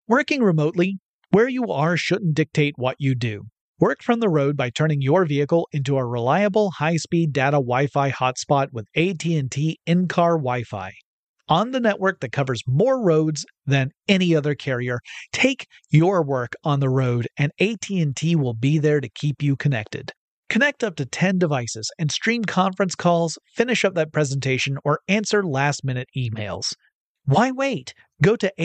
Working remotely, where you are shouldn't dictate what you do. Work from the road by turning your vehicle into a reliable high-speed data Wi-Fi hotspot with AT&T in-car Wi-Fi. On the network that covers more roads than any other carrier, take your work on the road and AT&T will be there to keep you connected. Connect up to 10 devices and stream conference calls, finish up that presentation, or answer last-minute emails. Why wait? Go to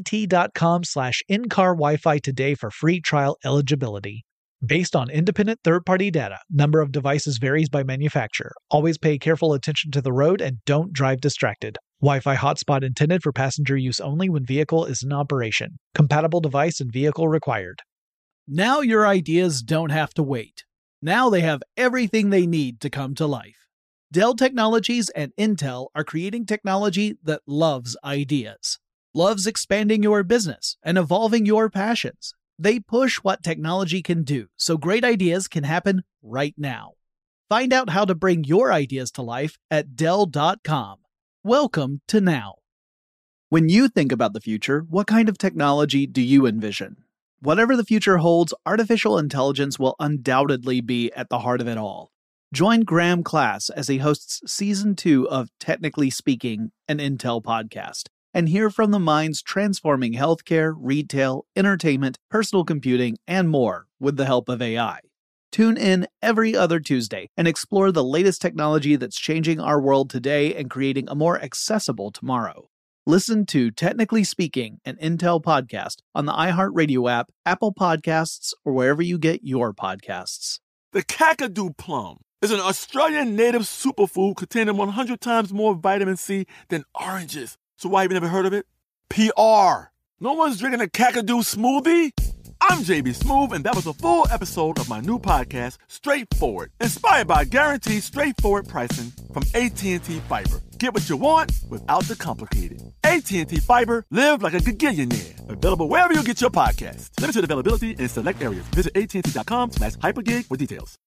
att.com/in-car Wi-Fi today for free trial eligibility. Based on independent third-party data, number of devices varies by manufacturer. Always pay careful attention to the road and don't drive distracted. Wi-Fi hotspot intended for passenger use only when vehicle is in operation. Compatible device and vehicle required. Now your ideas don't have to wait. Now they have everything they need to come to life. Dell Technologies and Intel are creating technology that loves ideas, loves expanding your business and evolving your passions. They push what technology can do, so great ideas can happen right now. Find out how to bring your ideas to life at Dell.com. Welcome to now. When you think about the future, what kind of technology do you envision? Whatever the future holds, artificial intelligence will undoubtedly be at the heart of it all. Join Graham Class as he hosts Season 2 of Technically Speaking, an Intel podcast, and hear from the minds transforming healthcare, retail, entertainment, personal computing, and more with the help of AI. Tune in every other Tuesday and explore the latest technology that's changing our world today and creating a more accessible tomorrow. Listen to Technically Speaking, an Intel podcast on the iHeartRadio app, Apple Podcasts, or wherever you get your podcasts. The Kakadu plum is an Australian native superfood containing 100 times more vitamin C than oranges. So why have you never heard of it? PR. No one's drinking a Kakadu smoothie? I'm JB Smoove, and that was a full episode of my new podcast, Straightforward, inspired by guaranteed straightforward pricing from AT&T Fiber. Get what you want without the complicated. AT&T Fiber, live like a gigillionaire. Available wherever you get your podcasts. Limited availability in select areas. Visit AT&T.com/hypergig for details.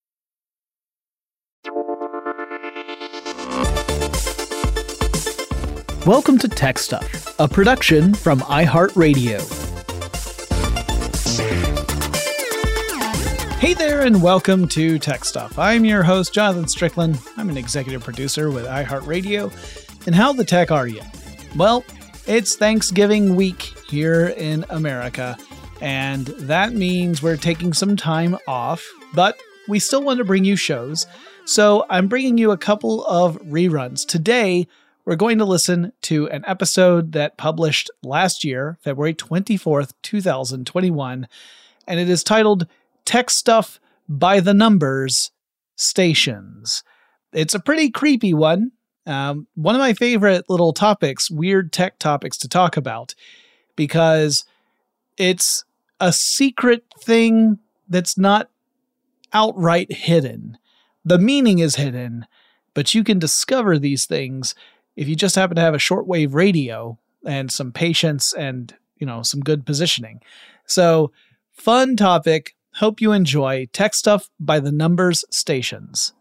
Welcome to Tech Stuff, a production from iHeartRadio. Hey there, and welcome to Tech Stuff. I'm your host, Jonathan Strickland. I'm an executive producer with iHeartRadio. And how the tech are you? Well, it's Thanksgiving week here in America, and that means we're taking some time off, but we still want to bring you shows. So I'm bringing you a couple of reruns. Today, we're going to listen to an episode that published last year, February 24th, 2021, and it is titled Tech Stuff by the Numbers Stations. It's a pretty creepy one. One of my favorite little topics, weird tech topics to talk about, because it's a secret thing that's not outright hidden. The meaning is hidden, but you can discover these things if you just happen to have a shortwave radio and some patience and, some good positioning. So, fun topic. Hope you enjoy Tech Stuff by the Numbers Stations.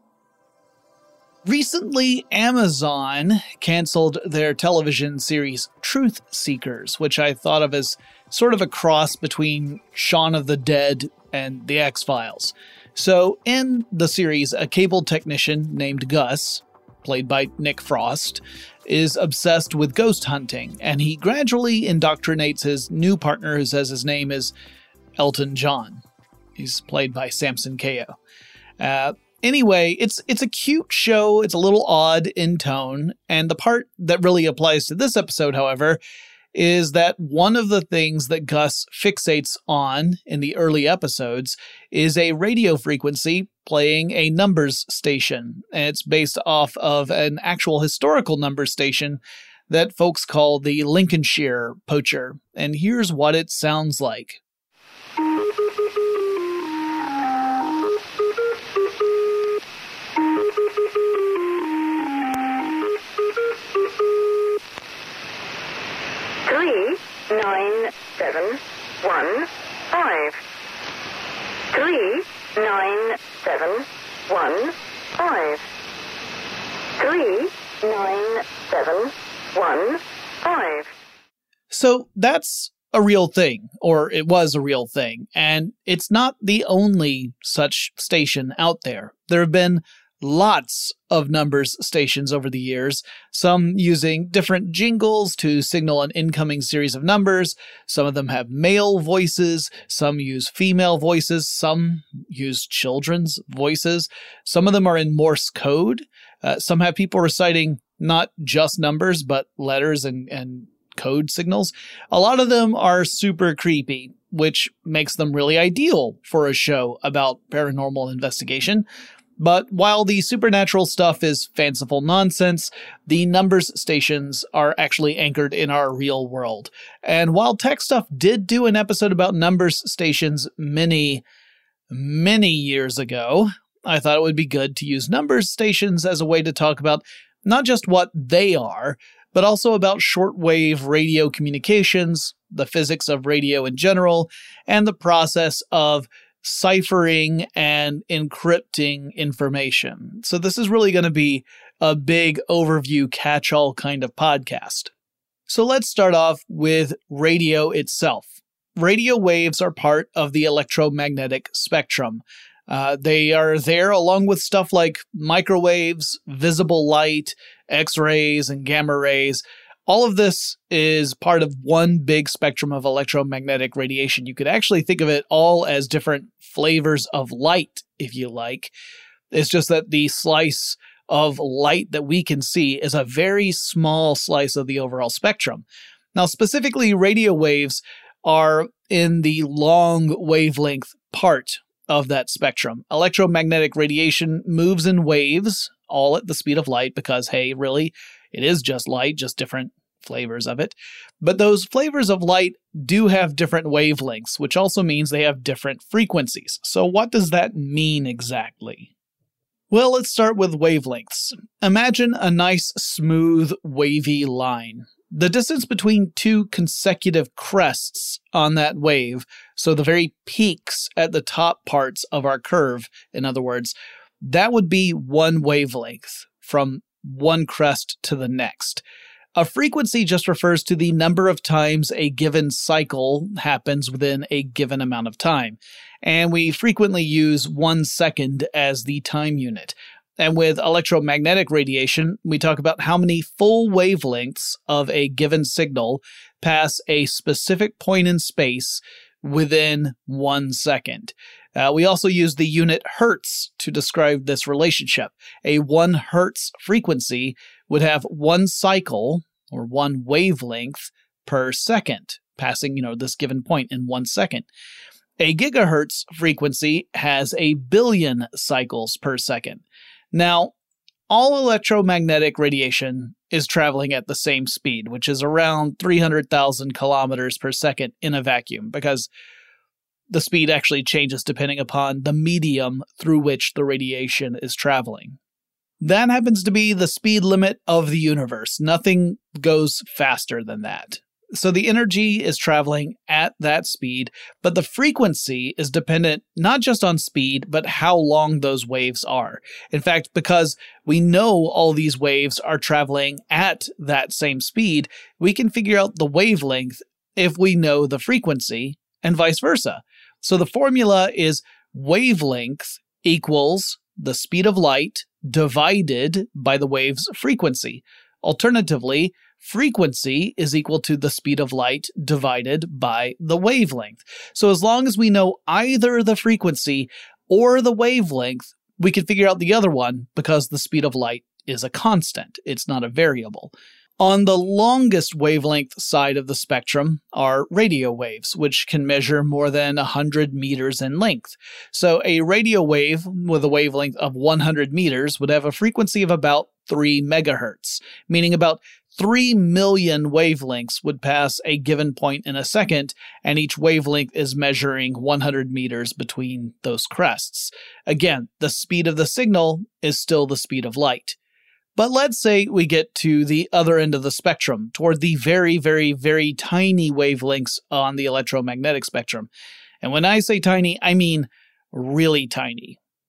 Recently, Amazon canceled their television series Truth Seekers, which I thought of as sort of a cross between Shaun of the Dead and The X-Files. So, in the series, a cable technician named Gus, played by Nick Frost, is obsessed with ghost hunting, and he gradually indoctrinates his new partner, who says his name is Elton John. He's played by Samson Kayo. Anyway, it's a cute show. It's a little odd in tone. And the part that really applies to this episode, however, is that one of the things that Gus fixates on in the early episodes is a radio frequency playing a numbers station. And it's based off of an actual historical numbers station that folks call the Lincolnshire Poacher. And here's what it sounds like. Nine, 7, 1, 5. 3, 9, 7, 1, 5. 3, 9, 7, 1, 5. So that's a real thing, or it was a real thing, and it's not the only such station out there. There have been lots of numbers stations over the years, some using different jingles to signal an incoming series of numbers. Some of them have male voices, some use female voices, some use children's voices. Some of them are in Morse code. Some have people reciting not just numbers, but letters and code signals. A lot of them are super creepy, which makes them really ideal for a show about paranormal investigation. But while the supernatural stuff is fanciful nonsense, the numbers stations are actually anchored in our real world. And while Tech Stuff did do an episode about numbers stations many years ago, I thought it would be good to use numbers stations as a way to talk about not just what they are, but also about shortwave radio communications, the physics of radio in general, and the process of ciphering and encrypting information. So this is really going to be a big overview catch-all kind of podcast. So let's start off with radio itself. Radio waves are part of the electromagnetic spectrum. They are there along with stuff like microwaves, visible light, X-rays, and gamma rays. All of this is part of one big spectrum of electromagnetic radiation. You could actually think of it all as different flavors of light, if you like. It's just that the slice of light that we can see is a very small slice of the overall spectrum. Now, specifically, radio waves are in the long wavelength part of that spectrum. Electromagnetic radiation moves in waves, all at the speed of light, because, hey, really, it is just light, just different flavors of it. But those flavors of light do have different wavelengths, which also means they have different frequencies. So what does that mean exactly? Well, let's start with wavelengths. Imagine a nice, smooth, wavy line. The distance between two consecutive crests on that wave, so the very peaks at the top parts of our curve, in other words, that would be one wavelength from one crest to the next. A frequency just refers to the number of times a given cycle happens within a given amount of time. And we frequently use 1 second as the time unit. And with electromagnetic radiation, we talk about how many full wavelengths of a given signal pass a specific point in space within 1 second. We also use the unit hertz to describe this relationship. A 1 hertz frequency would have one cycle, or one wavelength, per second, passing, this given point in 1 second. A gigahertz frequency has a billion cycles per second. Now, all electromagnetic radiation is traveling at the same speed, which is around 300,000 kilometers per second in a vacuum, because the speed actually changes depending upon the medium through which the radiation is traveling. That happens to be the speed limit of the universe. Nothing goes faster than that. So the energy is traveling at that speed, but the frequency is dependent not just on speed, but how long those waves are. In fact, because we know all these waves are traveling at that same speed, we can figure out the wavelength if we know the frequency, and vice versa. So the formula is wavelength equals the speed of light divided by the wave's frequency. Alternatively, frequency is equal to the speed of light divided by the wavelength. So as long as we know either the frequency or the wavelength, we can figure out the other one because the speed of light is a constant. It's not a variable. On the longest wavelength side of the spectrum are radio waves, which can measure more than 100 meters in length. So a radio wave with a wavelength of 100 meters would have a frequency of about 3 megahertz, meaning about 3 million wavelengths would pass a given point in a second, and each wavelength is measuring 100 meters between those crests. Again, the speed of the signal is still the speed of light. But let's say we get to the other end of the spectrum, toward the very, very, very tiny wavelengths on the electromagnetic spectrum. And when I say tiny, I mean really tiny.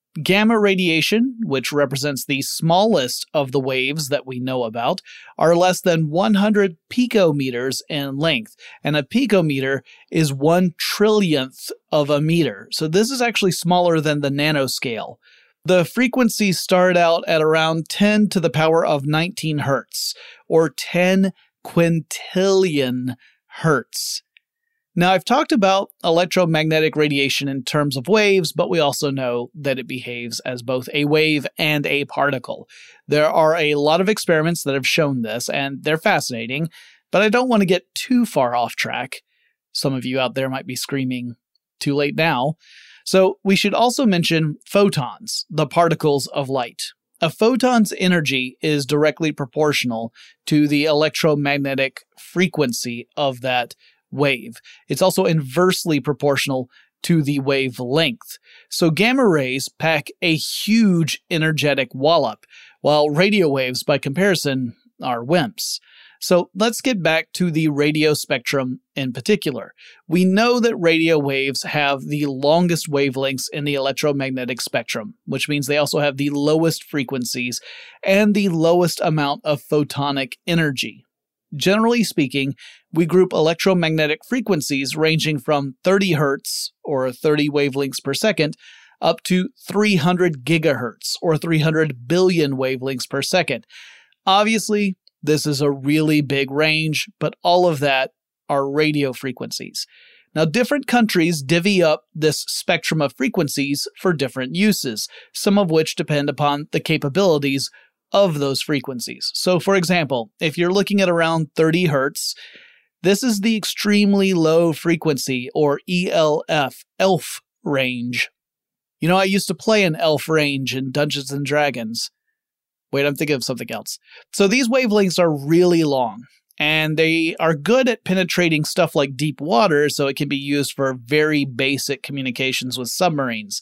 Gamma radiation, which represents the smallest of the waves that we know about, are less than 100 picometers in length, and a picometer is 1/1,000,000th of a meter. So this is actually smaller than the nanoscale. The frequencies start out at around 10 to the power of 19 hertz, or 10 quintillion hertz. Now, I've talked about electromagnetic radiation in terms of waves, but we also know that it behaves as both a wave and a particle. There are a lot of experiments that have shown this, and they're fascinating, but I don't want to get too far off track. Some of you out there might be screaming, "Too late now." So we should also mention photons, the particles of light. A photon's energy is directly proportional to the electromagnetic frequency of that wave. It's also inversely proportional to the wavelength. So gamma rays pack a huge energetic wallop, while radio waves, by comparison, are wimps. So let's get back to the radio spectrum in particular. We know that radio waves have the longest wavelengths in the electromagnetic spectrum, which means they also have the lowest frequencies and the lowest amount of photonic energy. Generally speaking, we group electromagnetic frequencies ranging from 30 hertz, or 30 wavelengths per second, up to 300 gigahertz, or 300 billion wavelengths per second. Obviously, this is a really big range, but all of that are radio frequencies. Now, different countries divvy up this spectrum of frequencies for different uses, some of which depend upon the capabilities of those frequencies. So, for example, if you're looking at around 30 hertz, this is the extremely low frequency, or ELF range. You know, I used to play an ELF range in Dungeons & Dragons. Wait, I'm thinking of something else. So these wavelengths are really long, and they are good at penetrating stuff like deep water, so it can be used for very basic communications with submarines.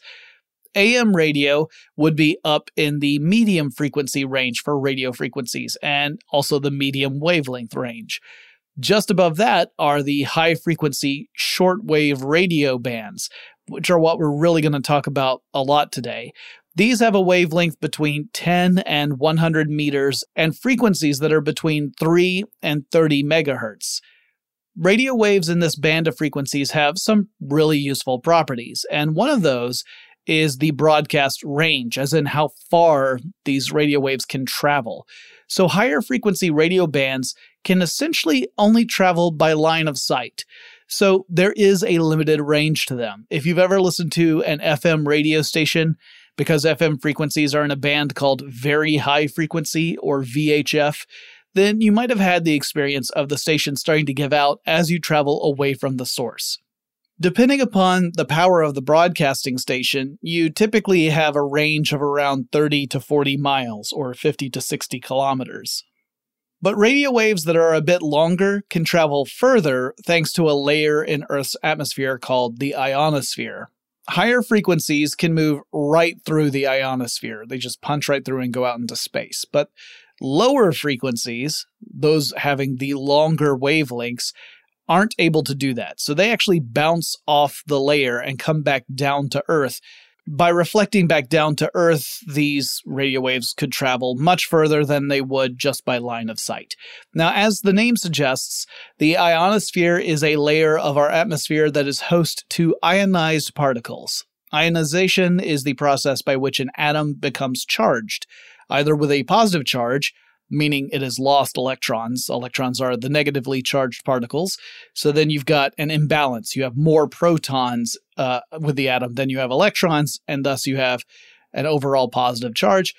AM radio would be up in the medium frequency range for radio frequencies, and also the medium wavelength range. Just above that are the high frequency shortwave radio bands, which are what we're really going to talk about a lot today. These have a wavelength between 10 and 100 meters and frequencies that are between 3 and 30 megahertz. Radio waves in this band of frequencies have some really useful properties, and one of those is the broadcast range, as in how far these radio waves can travel. So higher frequency radio bands can essentially only travel by line of sight. So there is a limited range to them. If you've ever listened to an FM radio station, because FM frequencies are in a band called very high frequency, or VHF, then you might have had the experience of the station starting to give out as you travel away from the source. Depending upon the power of the broadcasting station, you typically have a range of around 30 to 40 miles, or 50 to 60 kilometers. But radio waves that are a bit longer can travel further thanks to a layer in Earth's atmosphere called the ionosphere. Higher frequencies can move right through the ionosphere. They just punch right through and go out into space. But lower frequencies, those having the longer wavelengths, aren't able to do that. So they actually bounce off the layer and come back down to Earth. By reflecting back down to Earth, these radio waves could travel much further than they would just by line of sight. Now, as the name suggests, the ionosphere is a layer of our atmosphere that is host to ionized particles. Ionization is the process by which an atom becomes charged, either with a positive charge, meaning it has lost electrons. Electrons are the negatively charged particles. So then you've got an imbalance. You have more protons with the atom than you have electrons, and thus you have an overall positive charge.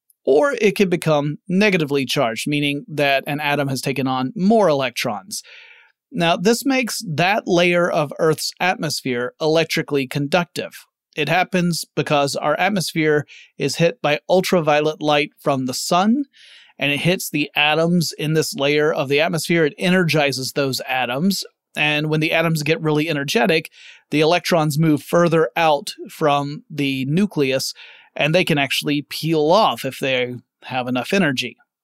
Or it can become negatively charged, meaning that an atom has taken on more electrons. Now, this makes that layer of Earth's atmosphere electrically conductive. It happens because our atmosphere is hit by ultraviolet light from the sun, and it hits the atoms in this layer of the atmosphere. It energizes those atoms. And when the atoms get really energetic, the electrons move further out from the nucleus, and they can actually peel off if they have enough energy.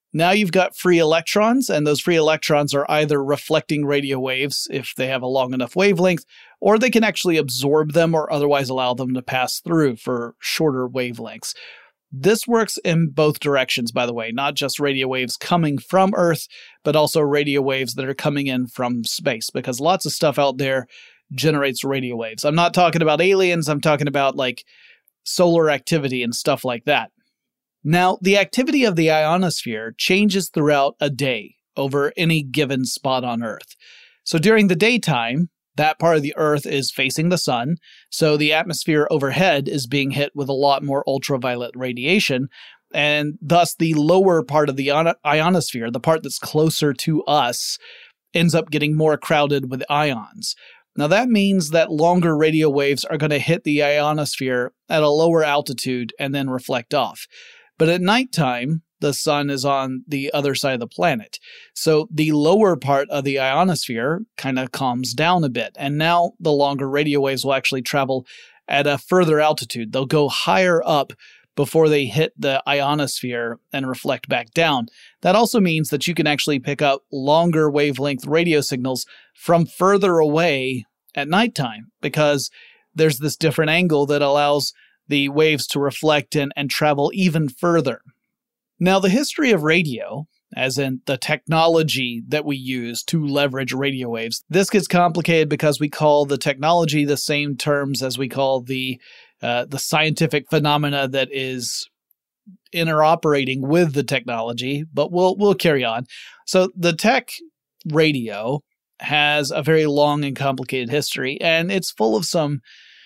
Now you've got free electrons, and those free electrons are either reflecting radio waves if they have a long enough wavelength, or they can actually absorb them or otherwise allow them to pass through for shorter wavelengths. This works in both directions, by the way, not just radio waves coming from Earth, but also radio waves that are coming in from space, because lots of stuff out there generates radio waves. I'm not talking about aliens, I'm talking about like solar activity and stuff like that. Now, the activity of the ionosphere changes throughout a day over any given spot on Earth. So during the daytime, that part of the Earth is facing the sun, so the atmosphere overhead is being hit with a lot more ultraviolet radiation, and thus the lower part of the ionosphere, the part that's closer to us, ends up getting more crowded with ions. Now that means that longer radio waves are going to hit the ionosphere at a lower altitude and then reflect off. But at nighttime, the sun is on the other side of the planet. So the lower part of the ionosphere kind of calms down a bit. And now the longer radio waves will actually travel at a further altitude. They'll go higher up before they hit the ionosphere and reflect back down. That also means that you can actually pick up longer wavelength radio signals from further away at nighttime, because there's this different angle that allows the waves to reflect and travel even further. Now, the history of radio, as in the technology that we use to leverage radio waves, this gets complicated because we call the technology the same terms as we call the scientific phenomena that is interoperating with the technology, but we'll carry on. So the tech radio has a very long and complicated history, and it's full of some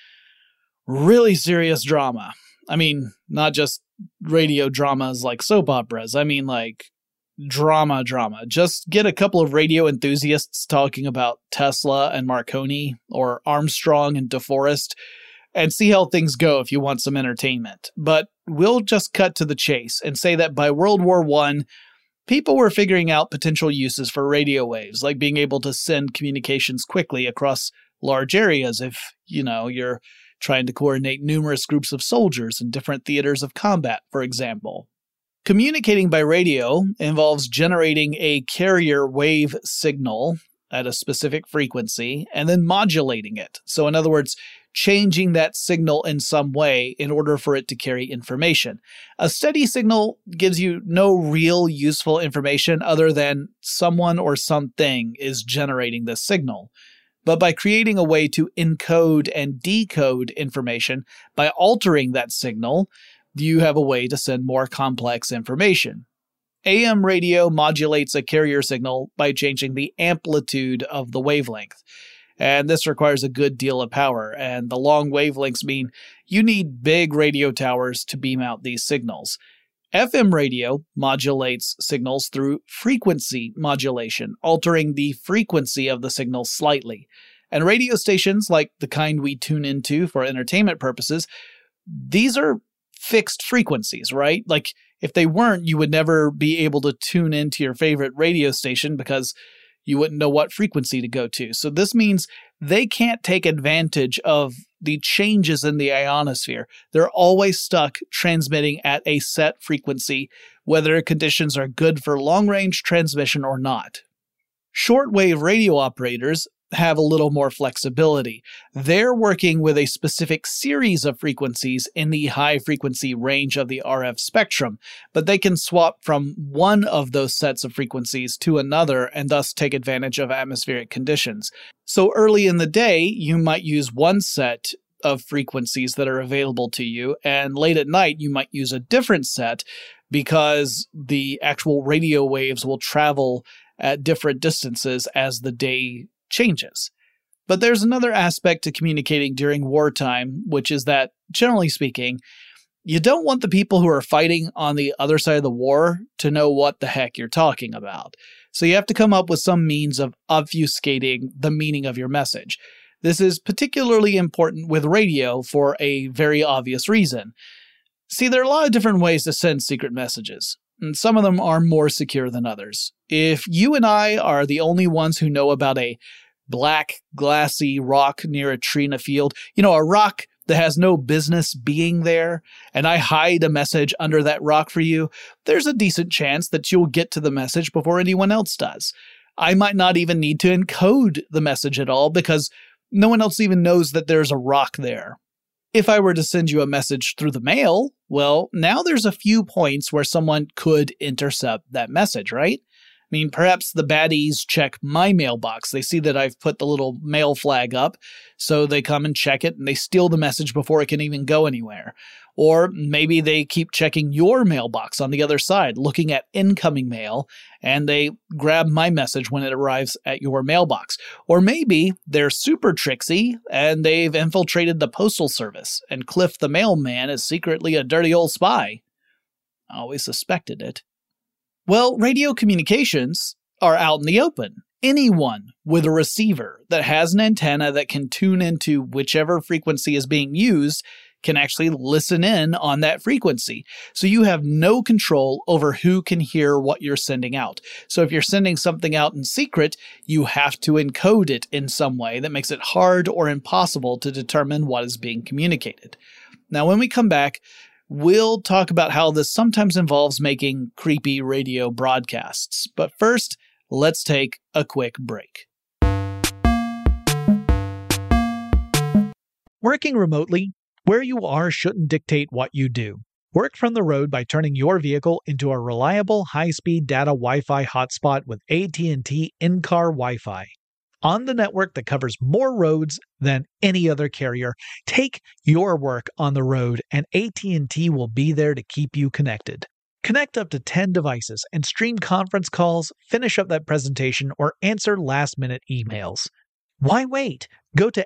really serious drama. I mean, not just radio dramas like soap operas. I mean, like drama. Just get a couple of radio enthusiasts talking about Tesla and Marconi or Armstrong and DeForest and see how things go if you want some entertainment. But we'll just cut to the chase and say that by World War I, people were figuring out potential uses for radio waves, like being able to send communications quickly across large areas if, you're trying to coordinate numerous groups of soldiers in different theaters of combat, for example. Communicating by radio involves generating a carrier wave signal at a specific frequency and then modulating it. So in other words, changing that signal in some way in order for it to carry information. A steady signal gives you no real useful information other than someone or something is generating this signal. But by creating a way to encode and decode information by altering that signal, you have a way to send more complex information. AM radio modulates a carrier signal by changing the amplitude of the wavelength. And this requires a good deal of power, and the long wavelengths mean you need big radio towers to beam out these signals. FM radio modulates signals through frequency modulation, altering the frequency of the signal slightly. And radio stations, like the kind we tune into for entertainment purposes, these are fixed frequencies, right? Like, if they weren't, you would never be able to tune into your favorite radio station because you wouldn't know what frequency to go to. So this means they can't take advantage of the changes in the ionosphere. They're always stuck transmitting at a set frequency, whether conditions are good for long-range transmission or not. Shortwave radio operators have a little more flexibility. They're working with a specific series of frequencies in the high-frequency range of the RF spectrum, but they can swap from one of those sets of frequencies to another and thus take advantage of atmospheric conditions. So early in the day, you might use one set of frequencies that are available to you, and late at night, you might use a different set because the actual radio waves will travel at different distances as the day changes. But there's another aspect to communicating during wartime, which is that, generally speaking, you don't want the people who are fighting on the other side of the war to know what the heck you're talking about. So you have to come up with some means of obfuscating the meaning of your message. This is particularly important with radio for a very obvious reason. See, there are a lot of different ways to send secret messages, and some of them are more secure than others. If you and I are the only ones who know about a black, glassy rock near a tree in a field, a rock that has no business being there, and I hide a message under that rock for you, there's a decent chance that you'll get to the message before anyone else does. I might not even need to encode the message at all because no one else even knows that there's a rock there. If I were to send you a message through the mail, well, now there's a few points where someone could intercept that message, right? I mean, perhaps the baddies check my mailbox. They see that I've put the little mail flag up, so they come and check it and they steal the message before it can even go anywhere. Or maybe they keep checking your mailbox on the other side, looking at incoming mail, and they grab my message when it arrives at your mailbox. Or maybe they're super tricksy and they've infiltrated the postal service, and Cliff the mailman is secretly a dirty old spy. I always suspected it. Well, radio communications are out in the open. Anyone with a receiver that has an antenna that can tune into whichever frequency is being used can actually listen in on that frequency. So you have no control over who can hear what you're sending out. So if you're sending something out in secret, you have to encode it in some way that makes it hard or impossible to determine what is being communicated. Now, when we come back, we'll talk about how this sometimes involves making creepy radio broadcasts. But first, let's take a quick break. Working remotely, where you are shouldn't dictate what you do. Work from the road by turning your vehicle into a reliable high-speed data Wi-Fi hotspot with AT&T in-car Wi-Fi. On the network that covers more roads than any other carrier, take your work on the road and AT&T will be there to keep you connected. Connect up to 10 devices and stream conference calls, finish up that presentation, or answer last-minute emails. Why wait? Go to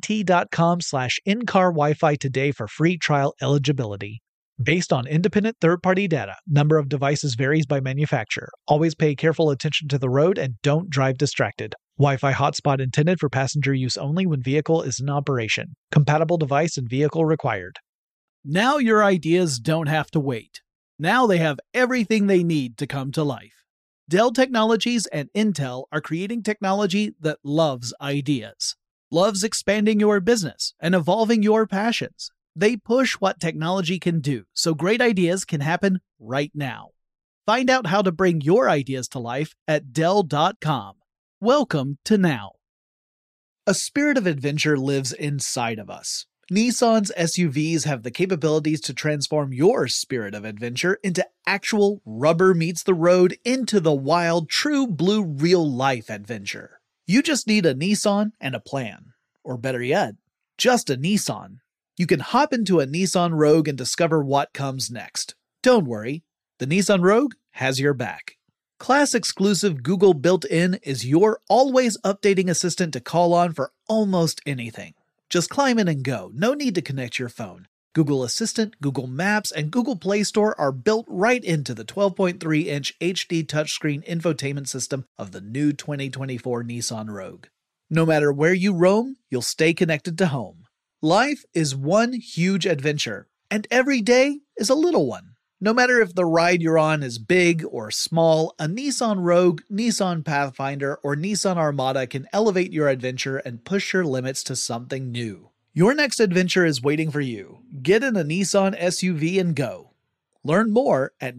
att.com/in-car Wi-Fi today for free trial eligibility. Based on independent third-party data, number of devices varies by manufacturer. Always pay careful attention to the road and don't drive distracted. Wi-Fi hotspot intended for passenger use only when vehicle is in operation. Compatible device and vehicle required. Now your ideas don't have to wait. Now they have everything they need to come to life. Dell Technologies and Intel are creating technology that loves ideas, loves expanding your business and evolving your passions. They push what technology can do so great ideas can happen right now. Find out how to bring your ideas to life at Dell.com. Welcome to Now. A spirit of adventure lives inside of us. Nissan's SUVs have the capabilities to transform your spirit of adventure into actual rubber meets the road into the wild, true blue real-life adventure. You just need a Nissan and a plan. Or better yet, just a Nissan. You can hop into a Nissan Rogue and discover what comes next. Don't worry, the Nissan Rogue has your back. Class-exclusive Google built-in is your always updating assistant to call on for almost anything. Just climb in and go. No need to connect your phone. Google Assistant, Google Maps, and Google Play Store are built right into the 12.3-inch HD touchscreen infotainment system of the new 2024 Nissan Rogue. No matter where you roam, you'll stay connected to home. Life is one huge adventure, and every day is a little one. No matter if the ride you're on is big or small, a Nissan Rogue, Nissan Pathfinder, or Nissan Armada can elevate your adventure and push your limits to something new. Your next adventure is waiting for you. Get in a Nissan SUV and go. Learn more at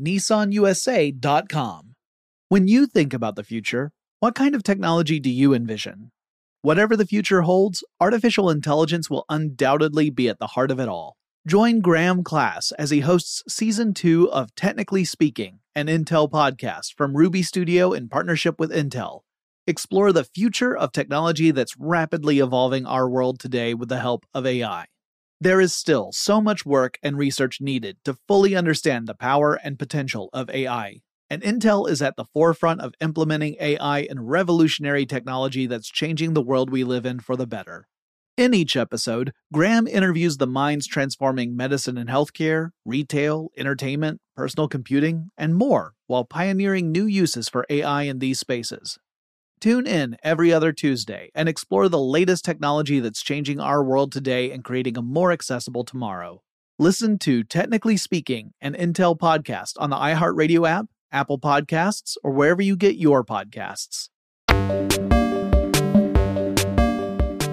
nissanusa.com. When you think about the future, what kind of technology do you envision? Whatever the future holds, artificial intelligence will undoubtedly be at the heart of it all. Join Graham Class as he hosts Season 2 of Technically Speaking, an Intel podcast from Ruby Studio in partnership with Intel. Explore the future of technology that's rapidly evolving our world today with the help of AI. There is still so much work and research needed to fully understand the power and potential of AI, and Intel is at the forefront of implementing AI in revolutionary technology that's changing the world we live in for the better. In each episode, Graham interviews the minds transforming medicine and healthcare, retail, entertainment, personal computing, and more, while pioneering new uses for AI in these spaces. Tune in every other Tuesday and explore the latest technology that's changing our world today and creating a more accessible tomorrow. Listen to Technically Speaking, an Intel podcast on the iHeartRadio app, Apple Podcasts, or wherever you get your podcasts.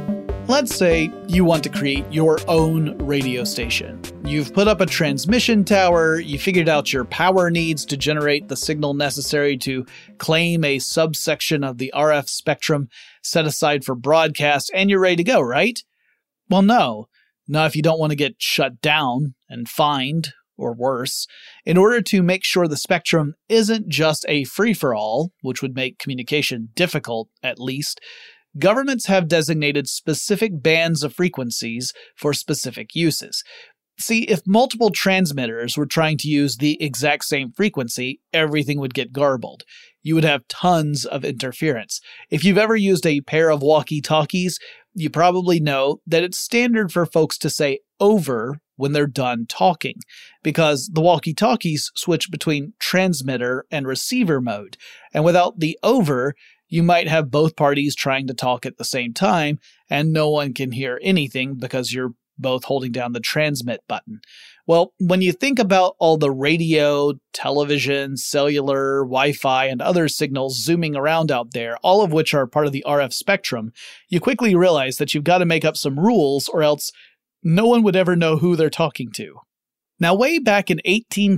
Let's say you want to create your own radio station. You've put up a transmission tower, you figured out your power needs to generate the signal necessary to claim a subsection of the RF spectrum set aside for broadcast, and you're ready to go, right? Well, no. Not if you don't want to get shut down and fined, or worse. In order to make sure the spectrum isn't just a free-for-all, which would make communication difficult, at least, governments have designated specific bands of frequencies for specific uses. See, if multiple transmitters were trying to use the exact same frequency, everything would get garbled. You would have tons of interference. If you've ever used a pair of walkie-talkies, you probably know that it's standard for folks to say over when they're done talking, because the walkie-talkies switch between transmitter and receiver mode, and without the over, you might have both parties trying to talk at the same time, and no one can hear anything because you're both holding down the transmit button. Well, when you think about all the radio, television, cellular, Wi-Fi, and other signals zooming around out there, all of which are part of the RF spectrum, you quickly realize that you've got to make up some rules or else no one would ever know who they're talking to. Now, way back in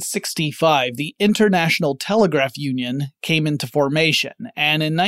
1865, the International Telegraph Union came into formation, and in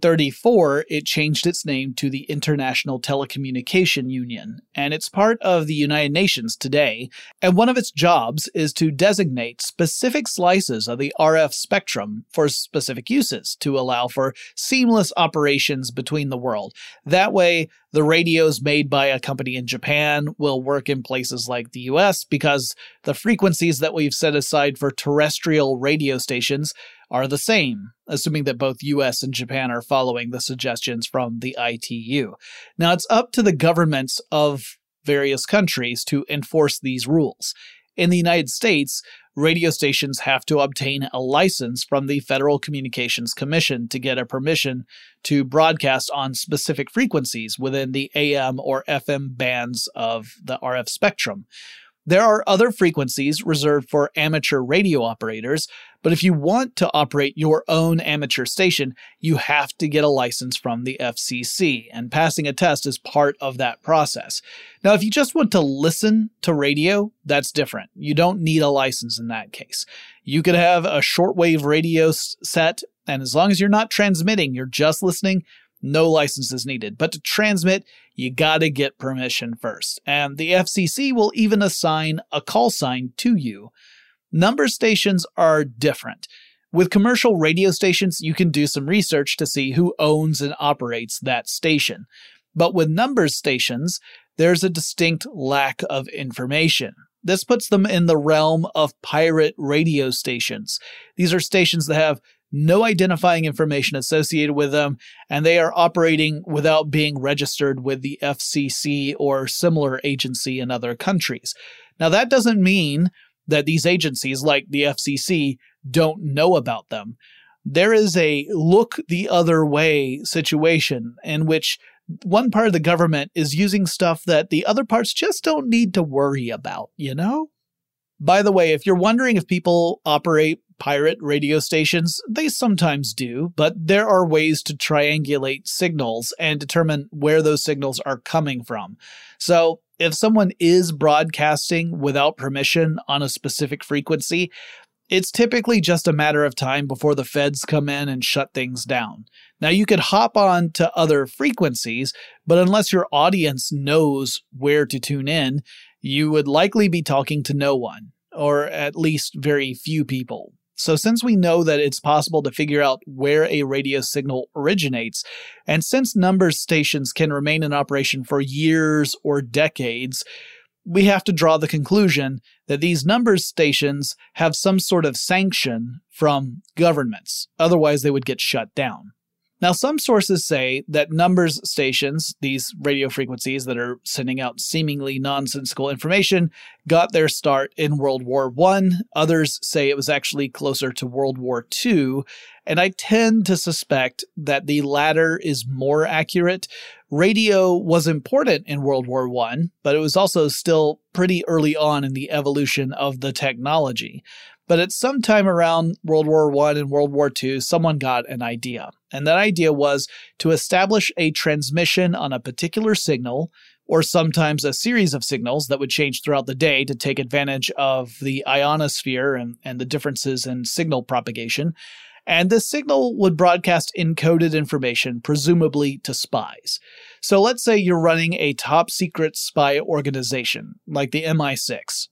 1934, it changed its name to the International Telecommunication Union, and it's part of the United Nations today, and one of its jobs is to designate specific slices of the RF spectrum for specific uses to allow for seamless operations between the world. That way, the radios made by a company in Japan will work in places like the US because the frequencies that we've set aside for terrestrial radio stations are the same, assuming that both US and Japan are following the suggestions from the ITU. Now, it's up to the governments of various countries to enforce these rules. In the United States, radio stations have to obtain a license from the Federal Communications Commission to get a permission to broadcast on specific frequencies within the AM or FM bands of the RF spectrum. There are other frequencies reserved for amateur radio operators, but if you want to operate your own amateur station, you have to get a license from the FCC, and passing a test is part of that process. Now, if you just want to listen to radio, that's different. You don't need a license in that case. You could have a shortwave radio set, and as long as you're not transmitting, you're just listening, no license is needed. But to transmit, you gotta get permission first. And the FCC will even assign a call sign to you. Number stations are different. With commercial radio stations, you can do some research to see who owns and operates that station. But with numbers stations, there's a distinct lack of information. This puts them in the realm of pirate radio stations. These are stations that have no identifying information associated with them, and they are operating without being registered with the FCC or similar agency in other countries. Now, that doesn't mean that these agencies, like the FCC, don't know about them. There is a look the other way situation in which one part of the government is using stuff that the other parts just don't need to worry about, you know? By the way, if you're wondering if people operate pirate radio stations, they sometimes do, but there are ways to triangulate signals and determine where those signals are coming from. So if someone is broadcasting without permission on a specific frequency, it's typically just a matter of time before the feds come in and shut things down. Now, you could hop on to other frequencies, but unless your audience knows where to tune in, you would likely be talking to no one, or at least very few people. So since we know that it's possible to figure out where a radio signal originates, and since numbers stations can remain in operation for years or decades, we have to draw the conclusion that these numbers stations have some sort of sanction from governments. Otherwise, they would get shut down. Now, some sources say that numbers stations, these radio frequencies that are sending out seemingly nonsensical information, got their start in World War I. Others say it was actually closer to World War II, and I tend to suspect that the latter is more accurate. Radio was important in World War I, but it was also still pretty early on in the evolution of the technology. But at some time around World War I and World War II, someone got an idea. And that idea was to establish a transmission on a particular signal, or sometimes a series of signals that would change throughout the day to take advantage of the ionosphere and the differences in signal propagation. And this signal would broadcast encoded information, presumably to spies. So let's say you're running a top secret spy organization, like the MI6.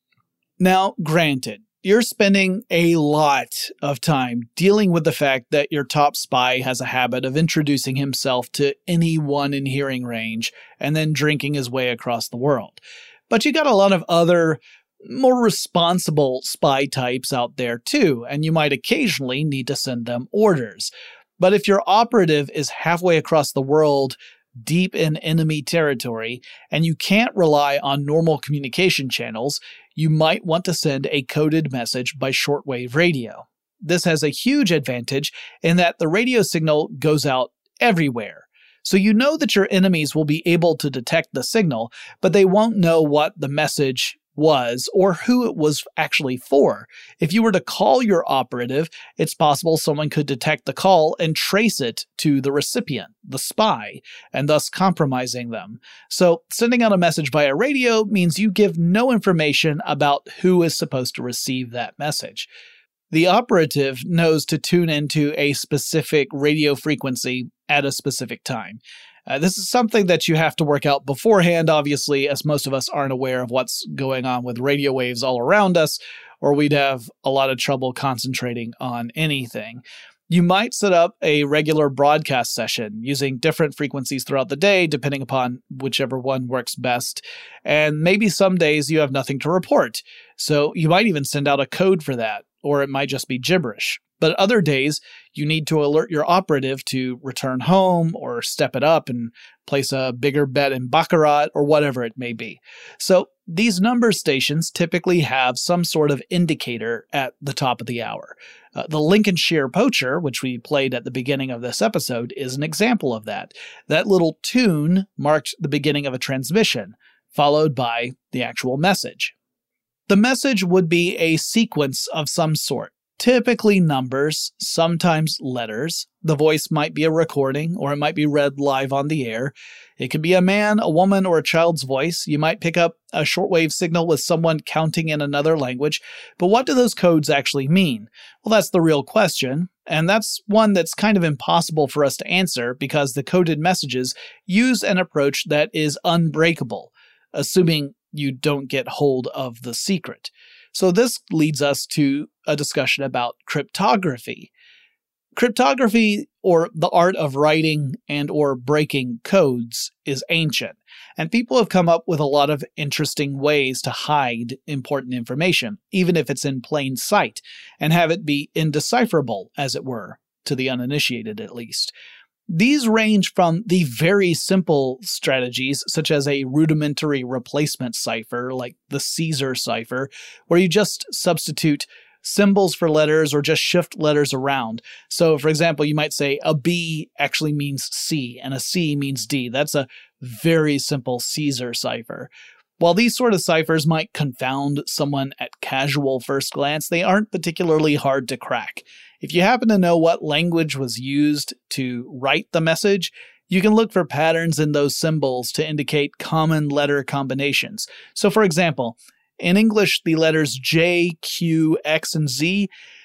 Now, granted, you're spending a lot of time dealing with the fact that your top spy has a habit of introducing himself to anyone in hearing range and then drinking his way across the world. But you got a lot of other more responsible spy types out there too, and you might occasionally need to send them orders. But if your operative is halfway across the world, deep in enemy territory, and you can't rely on normal communication channels, you might want to send a coded message by shortwave radio. This has a huge advantage in that the radio signal goes out everywhere. So you know that your enemies will be able to detect the signal, but they won't know what the message was or who it was actually for. If you were to call your operative, it's possible someone could detect the call and trace it to the recipient, the spy, and thus compromising them. So sending out a message via radio means you give no information about who is supposed to receive that message. The operative knows to tune into a specific radio frequency at a specific time. This is something that you have to work out beforehand, obviously, as most of us aren't aware of what's going on with radio waves all around us, or we'd have a lot of trouble concentrating on anything. You might set up a regular broadcast session using different frequencies throughout the day, depending upon whichever one works best. And maybe some days you have nothing to report, so you might even send out a code for that, or it might just be gibberish. But other days, you need to alert your operative to return home or step it up and place a bigger bet in Baccarat or whatever it may be. So these number stations typically have some sort of indicator at the top of the hour. The Lincolnshire Poacher, which we played at the beginning of this episode, is an example of that. That little tune marked the beginning of a transmission, followed by the actual message. The message would be a sequence of some sort. Typically numbers, sometimes letters. The voice might be a recording, or it might be read live on the air. It could be a man, a woman, or a child's voice. You might pick up a shortwave signal with someone counting in another language. But what do those codes actually mean? Well, that's the real question. And that's one that's kind of impossible for us to answer because the coded messages use an approach that is unbreakable, assuming you don't get hold of the secret. So this leads us to a discussion about cryptography. Cryptography, or the art of writing and or breaking codes, is ancient, and people have come up with a lot of interesting ways to hide important information, even if it's in plain sight, and have it be indecipherable, as it were, to the uninitiated at least. These range from the very simple strategies, such as a rudimentary replacement cipher like the Caesar cipher, where you just substitute symbols for letters or just shift letters around. So, for example, you might say a B actually means C and a C means D. That's a very simple Caesar cipher. While these sort of ciphers might confound someone at casual first glance, they aren't particularly hard to crack. If you happen to know what language was used to write the message, you can look for patterns in those symbols to indicate common letter combinations. So, for example, in English, the letters J, Q, X, and Z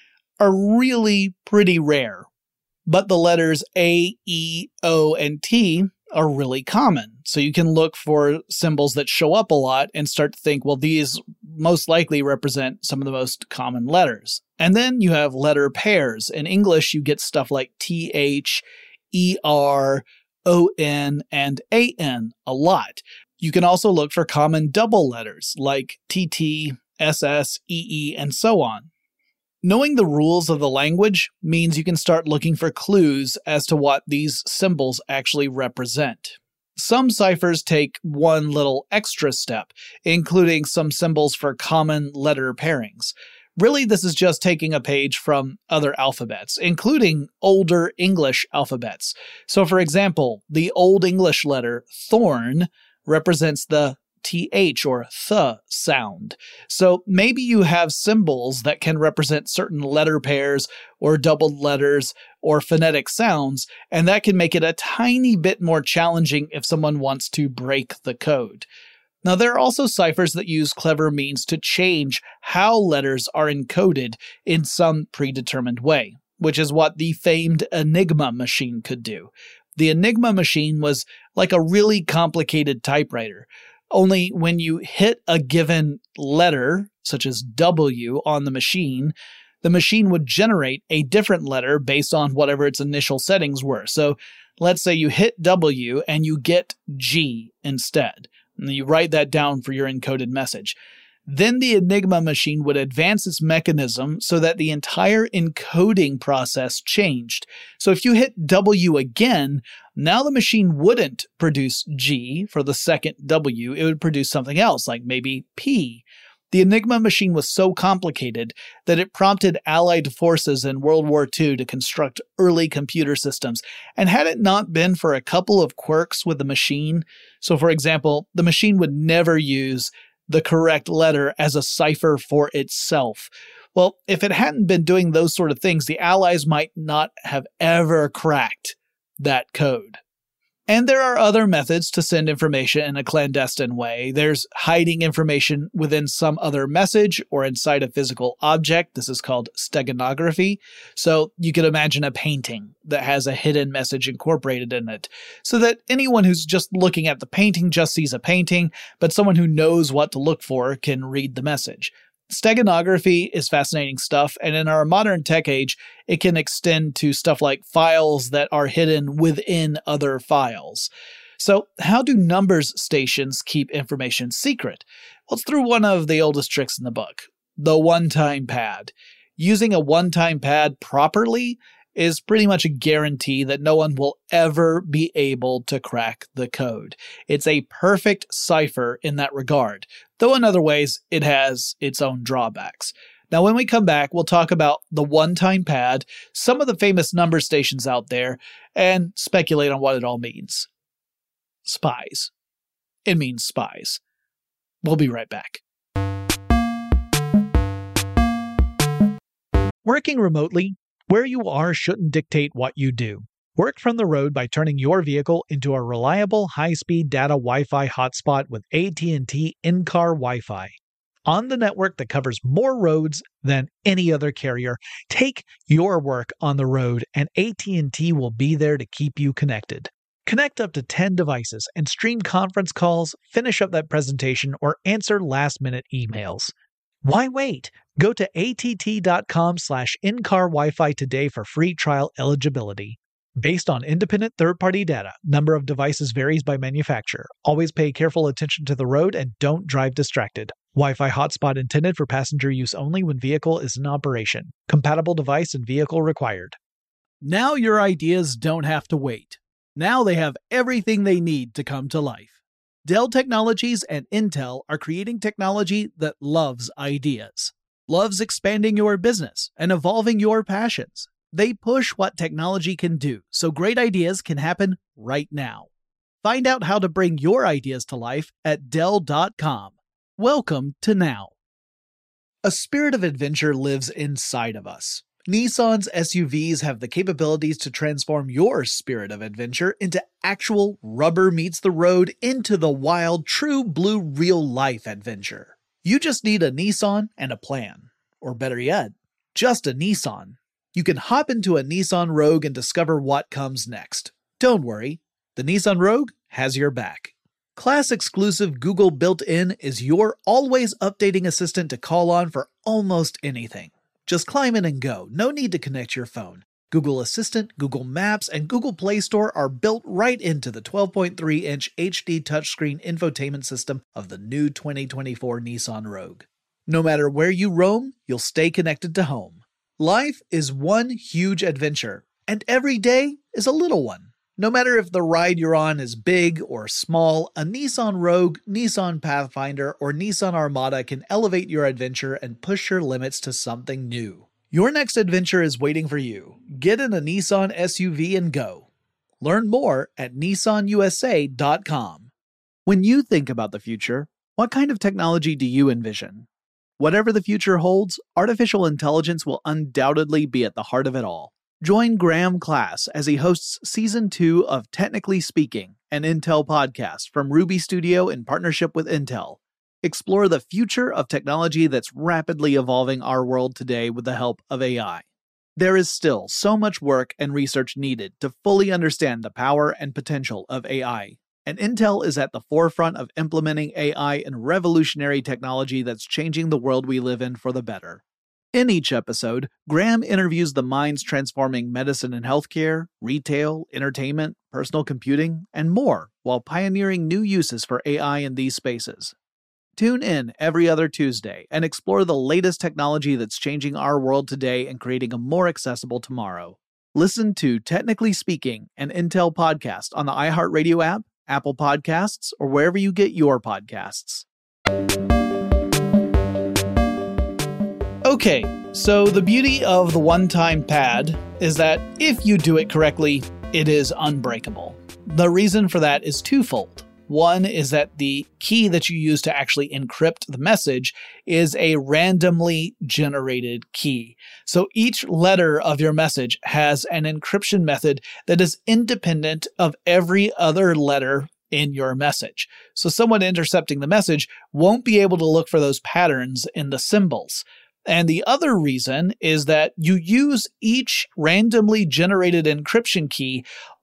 are really pretty rare, but the letters A, E, O, and T are really common. So you can look for symbols that show up a lot and start to think, well, these most likely represent some of the most common letters. And then you have letter pairs. In English, you get stuff like TH, ER, ON, and AN a lot. You can also look for common double letters like TT, SS, EE, and so on. Knowing the rules of the language means you can start looking for clues as to what these symbols actually represent. Some ciphers take one little extra step, including some symbols for common letter pairings. Really, this is just taking a page from other alphabets, including older English alphabets. So, for example, the Old English letter thorn represents the TH or th sound. So maybe you have symbols that can represent certain letter pairs or doubled letters or phonetic sounds, and that can make it a tiny bit more challenging if someone wants to break the code. Now, there are also ciphers that use clever means to change how letters are encoded in some predetermined way, which is what the famed Enigma machine could do. The Enigma machine was like a really complicated typewriter, only when you hit a given letter, such as W, on the machine would generate a different letter based on whatever its initial settings were. So let's say you hit W and you get G instead. And you write that down for your encoded message. Then the Enigma machine would advance its mechanism so that the entire encoding process changed. So if you hit W again, now the machine wouldn't produce G for the second W, it would produce something else, like maybe P. The Enigma machine was so complicated that it prompted Allied forces in World War II to construct early computer systems. And had it not been for a couple of quirks with the machine, so for example, the machine would never use the correct letter as a cipher for itself. Well, if it hadn't been doing those sort of things, the Allies might not have ever cracked that code. And there are other methods to send information in a clandestine way. There's hiding information within some other message or inside a physical object. This is called steganography. So you could imagine a painting that has a hidden message incorporated in it, so that anyone who's just looking at the painting just sees a painting, but someone who knows what to look for can read the message. Steganography is fascinating stuff, and in our modern tech age, it can extend to stuff like files that are hidden within other files. So how do numbers stations keep information secret? Well, it's through one of the oldest tricks in the book, the one-time pad. Using a one-time pad properly is pretty much a guarantee that no one will ever be able to crack the code. It's a perfect cipher in that regard, though in other ways it has its own drawbacks. Now, when we come back, we'll talk about the one-time pad, some of the famous number stations out there, and speculate on what it all means. Spies. It means spies. We'll be right back. Working remotely, where you are shouldn't dictate what you do. Work from the road by turning your vehicle into a reliable high-speed data Wi-Fi hotspot with AT&T in-car Wi-Fi. On the network that covers more roads than any other carrier, take your work on the road and AT&T will be there to keep you connected. Connect up to 10 devices and stream conference calls, finish up that presentation, or answer last-minute emails. Why wait? Go to att.com/in-car Wi-Fi today for free trial eligibility. Based on independent third-party data, number of devices varies by manufacturer. Always pay careful attention to the road and don't drive distracted. Wi-Fi hotspot intended for passenger use only when vehicle is in operation. Compatible device and vehicle required. Now your ideas don't have to wait. Now they have everything they need to come to life. Dell Technologies and Intel are creating technology that loves ideas, loves expanding your business and evolving your passions. They push what technology can do, so great ideas can happen right now. Find out how to bring your ideas to life at Dell.com. Welcome to Now. A spirit of adventure lives inside of us. Nissan's SUVs have the capabilities to transform your spirit of adventure into actual rubber meets the road, into the wild, true blue real-life adventure. You just need a Nissan and a plan. Or better yet, just a Nissan. You can hop into a Nissan Rogue and discover what comes next. Don't worry, the Nissan Rogue has your back. Class-exclusive Google built-in is your always updating assistant to call on for almost anything. Just climb in and go. No need to connect your phone. Google Assistant, Google Maps, and Google Play Store are built right into the 12.3-inch HD touchscreen infotainment system of the new 2024 Nissan Rogue. No matter where you roam, you'll stay connected to home. Life is one huge adventure, and every day is a little one. No matter if the ride you're on is big or small, a Nissan Rogue, Nissan Pathfinder, or Nissan Armada can elevate your adventure and push your limits to something new. Your next adventure is waiting for you. Get in a Nissan SUV and go. Learn more at nissanusa.com. When you think about the future, What kind of technology do you envision? Whatever the future holds, artificial intelligence will undoubtedly be at the heart of it all. Join Graham Class as he hosts Season 2 of Technically Speaking, an Intel podcast from Ruby Studio in partnership with Intel. Explore the future of technology that's rapidly evolving our world today with the help of AI. There is still so much work and research needed to fully understand the power and potential of AI. And Intel is at the forefront of implementing AI in revolutionary technology that's changing the world we live in for the better. In each episode, Graham interviews the minds transforming medicine and healthcare, retail, entertainment, personal computing, and more, while pioneering new uses for AI in these spaces. Tune in every other Tuesday and explore the latest technology that's changing our world today and creating a more accessible tomorrow. Listen to Technically Speaking, an Intel podcast on the iHeartRadio app, Apple Podcasts, or wherever you get your podcasts. Okay, so the beauty of the one-time pad is that if you do it correctly, it is unbreakable. The reason for that is twofold. One is that the key that you use to actually encrypt the message is a randomly generated key. So each letter of your message has an encryption method that is independent of every other letter in your message. So someone intercepting the message won't be able to look for those patterns in the symbols. And the other reason is that you use each randomly generated encryption key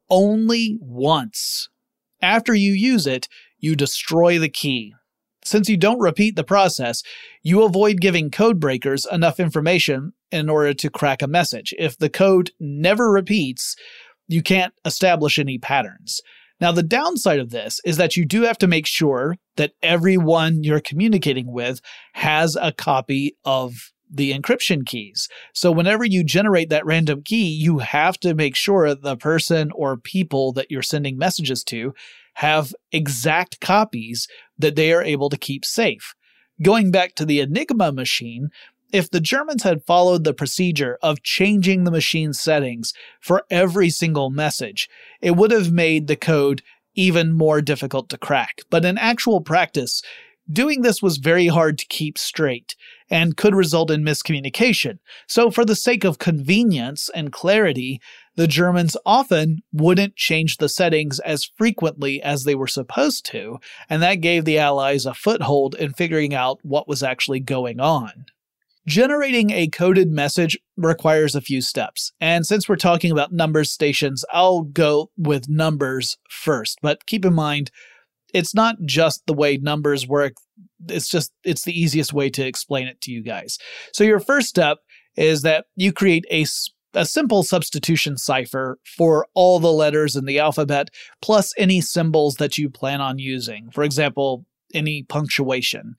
only once. After you use it, you destroy the key. Since you don't repeat the process, you avoid giving code breakers enough information in order to crack a message. If the code never repeats, you can't establish any patterns. Now, the downside of this is that you do have to make sure that everyone you're communicating with has a copy of the encryption keys. So whenever you generate that random key, you have to make sure the person or people that you're sending messages to have exact copies that they are able to keep safe. Going back to the Enigma machine, if the Germans had followed the procedure of changing the machine settings for every single message, it would have made the code even more difficult to crack. But in actual practice, doing this was very hard to keep straight and could result in miscommunication. So for the sake of convenience and clarity, the Germans often wouldn't change the settings as frequently as they were supposed to, and that gave the Allies a foothold in figuring out what was actually going on. Generating a coded message requires a few steps, and since we're talking about numbers stations, I'll go with numbers first. But keep in mind, it's not just the way numbers work, it's the easiest way to explain it to you guys. So your first step is that you create a simple substitution cipher for all the letters in the alphabet, plus any symbols that you plan on using. For example, any punctuation.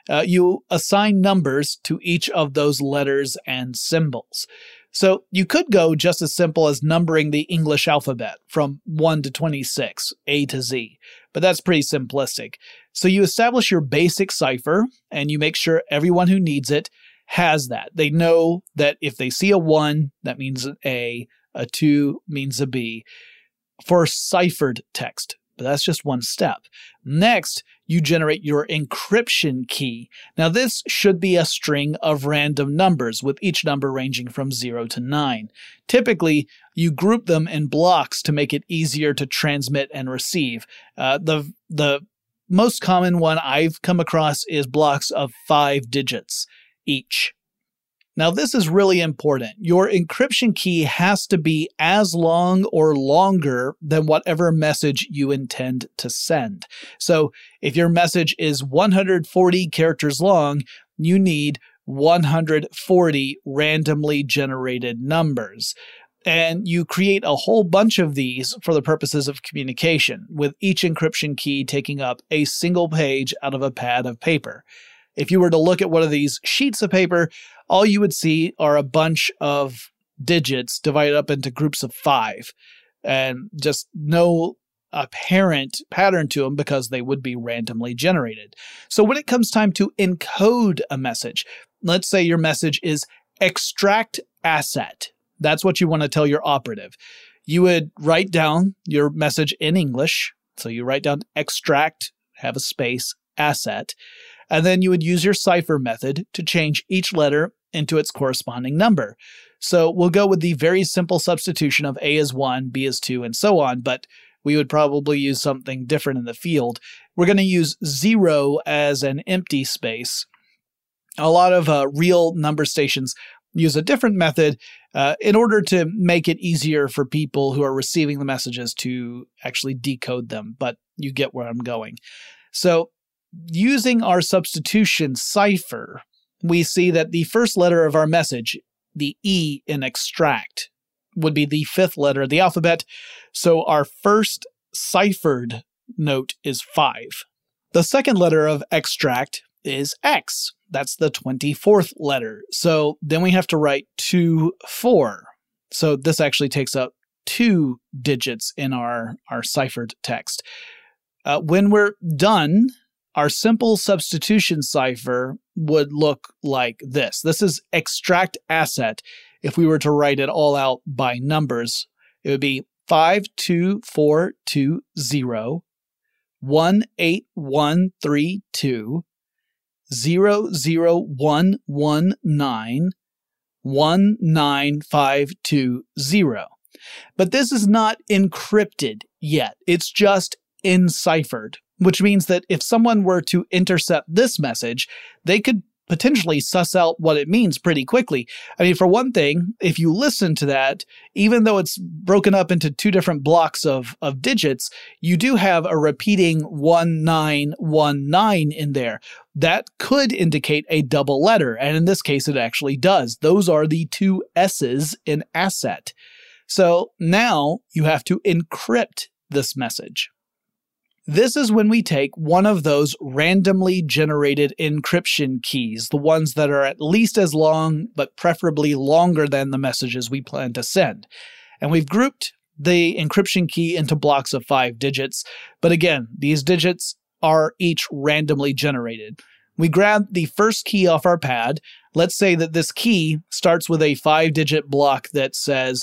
You assign numbers to each of those letters and symbols. So you could go just as simple as numbering the English alphabet from 1 to 26, A to Z, but that's pretty simplistic. So you establish your basic cipher, and you make sure everyone who needs it has that. They know that if they see a 1, that means an A 2 means a B, for ciphered text. But that's just one step. Next, you generate your encryption key. Now, this should be a string of random numbers, with each number ranging from 0 to 9. Typically, you group them in blocks to make it easier to transmit and receive. The most common one I've come across is blocks of 5 digits each. Now, this is really important. Your encryption key has to be as long or longer than whatever message you intend to send. So if your message is 140 characters long, you need 140 randomly generated numbers. And you create a whole bunch of these for the purposes of communication, with each encryption key taking up a single page out of a pad of paper. If you were to look at one of these sheets of paper, all you would see are a bunch of digits divided up into groups of 5, and just no apparent pattern to them because they would be randomly generated. So when it comes time to encode a message, let's say your message is extract asset. That's what you want to tell your operative. You would write down your message in English. So you write down extract, have a space, asset. And then you would use your cipher method to change each letter into its corresponding number. So we'll go with the very simple substitution of A is 1, B is 2, and so on, but we would probably use something different in the field. We're going to use 0 as an empty space. A lot of real number stations use a different method in order to make it easier for people who are receiving the messages to actually decode them, but you get where I'm going. So using our substitution cipher, we see that the first letter of our message, the E in extract, would be the fifth letter of the alphabet. So our first ciphered note is 5. The second letter of extract is X. That's the 24th letter. So then we have to write 2, 4. So this actually takes up 2 digits in our ciphered text. When we're done, our simple substitution cipher would look like this. This is extract asset. If we were to write it all out by numbers, it would be 52420, 18132, 00119, 19520. But this is not encrypted yet. It's just enciphered, which means that if someone were to intercept this message, they could potentially suss out what it means pretty quickly. I mean, for one thing, if you listen to that, even though it's broken up into 2 different blocks of digits, you do have a repeating 1919 in there. That could indicate a double letter, and in this case, it actually does. Those are the 2 S's in asset. So now you have to encrypt this message. This is when we take one of those randomly generated encryption keys, the ones that are at least as long, but preferably longer than the messages we plan to send. And we've grouped the encryption key into blocks of 5 digits. But again, these digits are each randomly generated. We grab the first key off our pad. Let's say that this key starts with a 5-digit block that says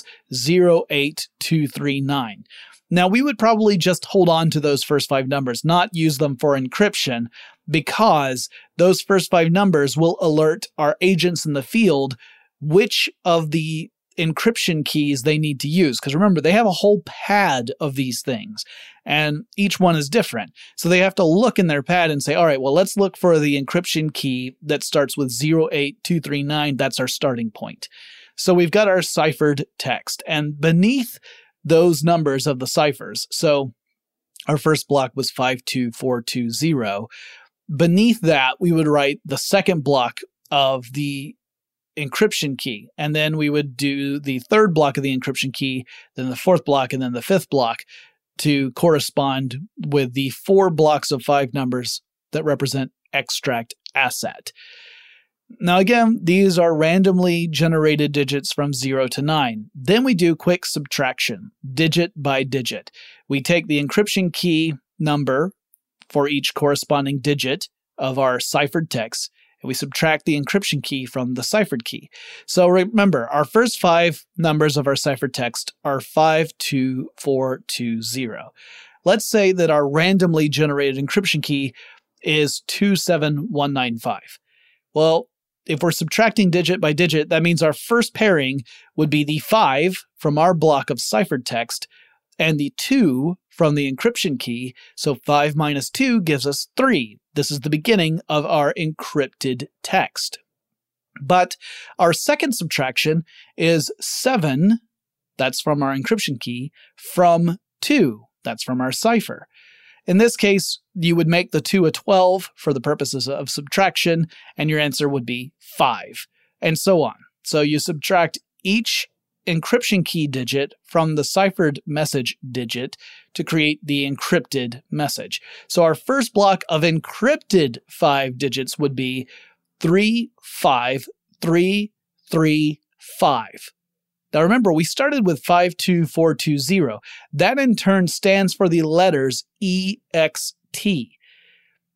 08239. Now, we would probably just hold on to those first 5 numbers, not use them for encryption, because those first 5 numbers will alert our agents in the field which of the encryption keys they need to use. Because remember, they have a whole pad of these things, and each one is different. So they have to look in their pad and say, all right, well, let's look for the encryption key that starts with 08239. That's our starting point. So we've got our ciphered text, and beneath those numbers of the ciphers. So our first block was 52420. Beneath that, we would write the second block of the encryption key. And then we would do the third block of the encryption key, then the fourth block, and then the fifth block to correspond with the 4 blocks of 5 numbers that represent extract asset. Now again, these are randomly generated digits from 0 to 9. Then we do quick subtraction, digit by digit. We take the encryption key number for each corresponding digit of our ciphered text, and we subtract the encryption key from the ciphered key. So remember, our first 5 numbers of our ciphered text are 52420. Let's say that our randomly generated encryption key is 27195. Well, if we're subtracting digit by digit, that means our first pairing would be the 5 from our block of ciphered text and the 2 from the encryption key. So 5 minus 2 gives us 3. This is the beginning of our encrypted text. But our second subtraction is 7, that's from our encryption key, from 2, that's from our cipher. In this case, you would make the 2 a 12 for the purposes of subtraction, and your answer would be 5, and so on. So you subtract each encryption key digit from the ciphered message digit to create the encrypted message. So our first block of encrypted 5 digits would be 35335. Now remember, we started with 52420. That in turn stands for the letters EXT.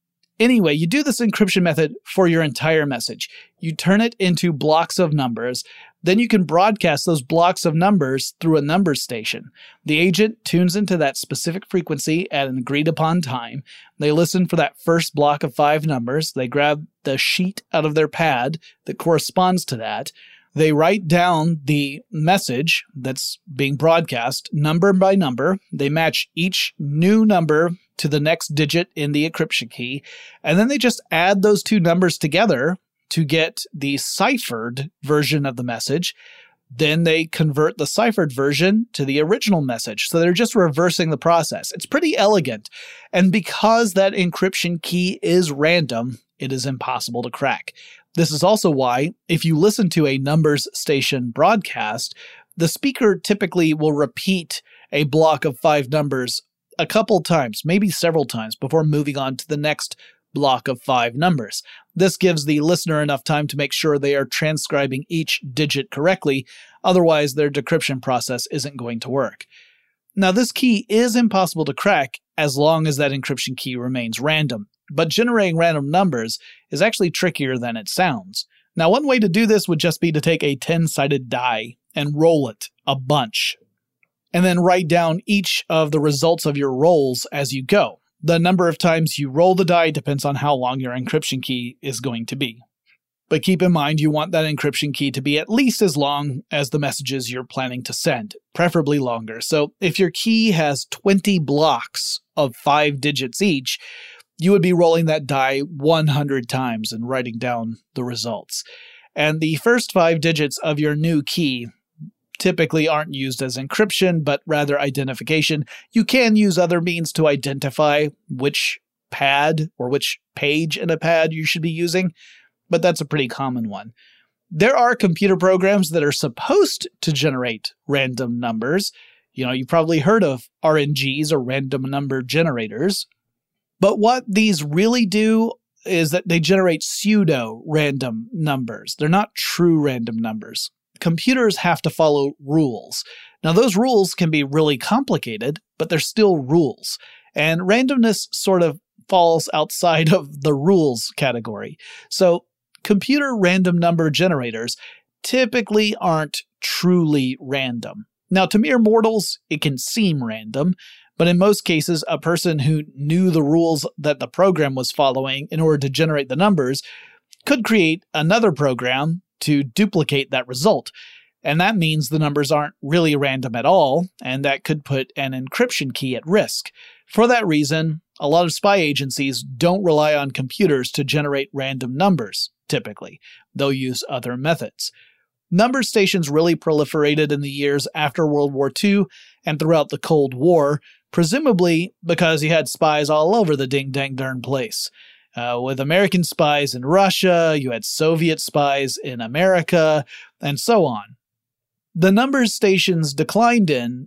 Anyway, you do this encryption method for your entire message. You turn it into blocks of numbers. Then you can broadcast those blocks of numbers through a number station. The agent tunes into that specific frequency at an agreed upon time. They listen for that first block of 5 numbers. They grab the sheet out of their pad that corresponds to that. They write down the message that's being broadcast number by number. They match each new number to the next digit in the encryption key. And then they just add those 2 numbers together to get the ciphered version of the message. Then they convert the ciphered version to the original message. So they're just reversing the process. It's pretty elegant. And because that encryption key is random, it is impossible to crack. This is also why, if you listen to a numbers station broadcast, the speaker typically will repeat a block of 5 numbers a couple times, maybe several times, before moving on to the next block of 5 numbers. This gives the listener enough time to make sure they are transcribing each digit correctly, otherwise their decryption process isn't going to work. Now, this key is impossible to crack as long as that encryption key remains random, but generating random numbers is actually trickier than it sounds. Now, one way to do this would just be to take a 10-sided die and roll it a bunch, and then write down each of the results of your rolls as you go. The number of times you roll the die depends on how long your encryption key is going to be. But keep in mind, you want that encryption key to be at least as long as the messages you're planning to send, preferably longer. So if your key has 20 blocks of 5 digits each, you would be rolling that die 100 times and writing down the results. And the first 5 digits of your new key typically aren't used as encryption, but rather identification. You can use other means to identify which pad or which page in a pad you should be using, but that's a pretty common one. There are computer programs that are supposed to generate random numbers. You probably heard of RNGs, or random number generators. But what these really do is that they generate pseudo-random numbers. They're not true random numbers. Computers have to follow rules. Now, those rules can be really complicated, but they're still rules. And randomness sort of falls outside of the rules category. So, computer random number generators typically aren't truly random. Now, to mere mortals, it can seem random, but in most cases, a person who knew the rules that the program was following in order to generate the numbers could create another program to duplicate that result. And that means the numbers aren't really random at all, and that could put an encryption key at risk. For that reason, a lot of spy agencies don't rely on computers to generate random numbers, typically. They'll use other methods. Number stations really proliferated in the years after World War II and throughout the Cold War, presumably because you had spies all over the ding-dang-darn place. With American spies in Russia, you had Soviet spies in America, and so on. The number stations declined in,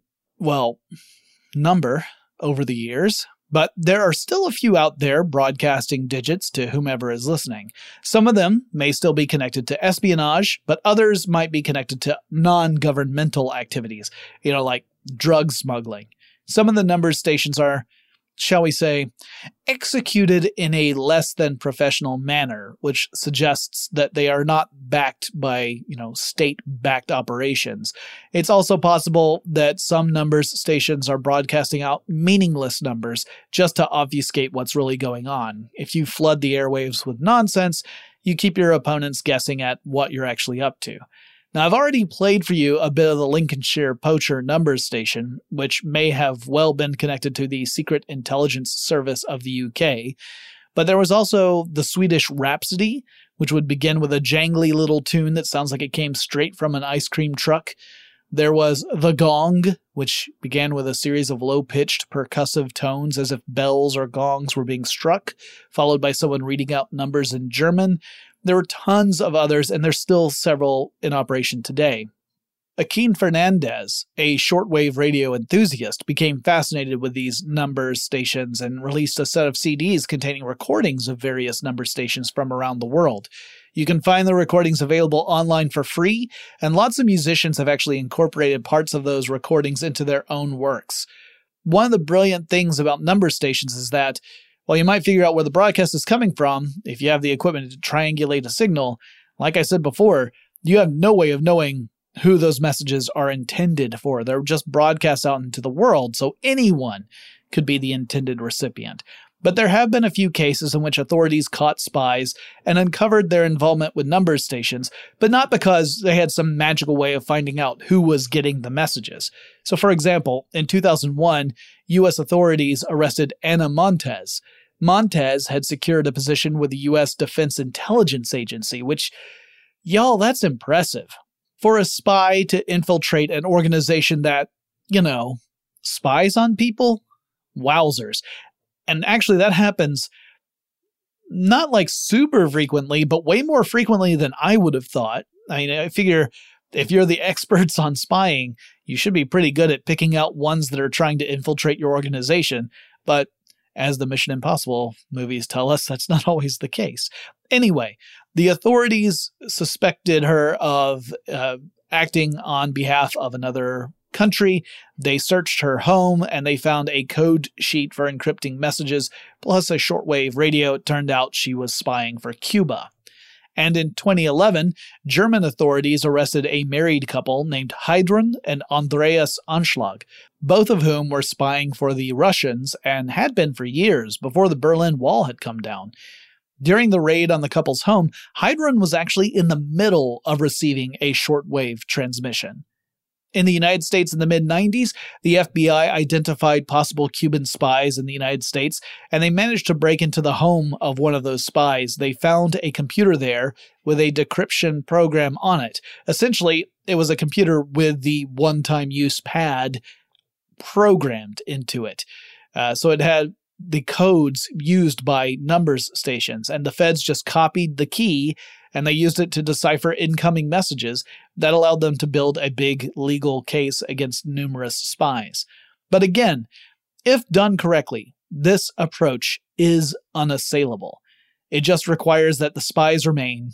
number over the years, but there are still a few out there broadcasting digits to whomever is listening. Some of them may still be connected to espionage, but others might be connected to non-governmental activities, like drug smuggling. Some of the number stations are, shall we say, executed in a less than professional manner, which suggests that they are not backed by, state-backed operations. It's also possible that some numbers stations are broadcasting out meaningless numbers just to obfuscate what's really going on. If you flood the airwaves with nonsense, you keep your opponents guessing at what you're actually up to. Now, I've already played for you a bit of the Lincolnshire Poacher numbers station, which may have well been connected to the Secret Intelligence Service of the UK, but there was also the Swedish Rhapsody, which would begin with a jangly little tune that sounds like it came straight from an ice cream truck. There was The Gong, which began with a series of low-pitched percussive tones as if bells or gongs were being struck, followed by someone reading out numbers in German. There were tons of others, and there's still several in operation today. Akin Fernandez, a shortwave radio enthusiast, became fascinated with these number stations and released a set of CDs containing recordings of various number stations from around the world. You can find the recordings available online for free, and lots of musicians have actually incorporated parts of those recordings into their own works. One of the brilliant things about number stations is that While you might figure out where the broadcast is coming from, if you have the equipment to triangulate a signal, like I said before, you have no way of knowing who those messages are intended for. They're just broadcast out into the world, so anyone could be the intended recipient. But there have been a few cases in which authorities caught spies and uncovered their involvement with numbers stations, but not because they had some magical way of finding out who was getting the messages. So for example, in 2001, U.S. authorities arrested Ana Montes. Montes had secured a position with the U.S. Defense Intelligence Agency, which, y'all, that's impressive. For a spy to infiltrate an organization that, spies on people? Wowzers. And actually that happens not like super frequently, but way more frequently than I would have thought. I mean, I figure if you're the experts on spying, you should be pretty good at picking out ones that are trying to infiltrate your organization. But as the Mission Impossible movies tell us, that's not always the case. Anyway, the authorities suspected her of acting on behalf of another country. They searched her home and they found a code sheet for encrypting messages, plus a shortwave radio. It turned out she was spying for Cuba. And in 2011, German authorities arrested a married couple named Heidrun and Andreas Anschlag, both of whom were spying for the Russians and had been for years before the Berlin Wall had come down. During the raid on the couple's home, Heidrun was actually in the middle of receiving a shortwave transmission. In the United States in the mid-90s, the FBI identified possible Cuban spies in the United States, and they managed to break into the home of one of those spies. They found a computer there with a decryption program on it. Essentially, it was a computer with the one-time use pad programmed into it. So it had the codes used by numbers stations, and the feds just copied the key and they used it to decipher incoming messages that allowed them to build a big legal case against numerous spies. But again, if done correctly, this approach is unassailable. It just requires that the spies remain,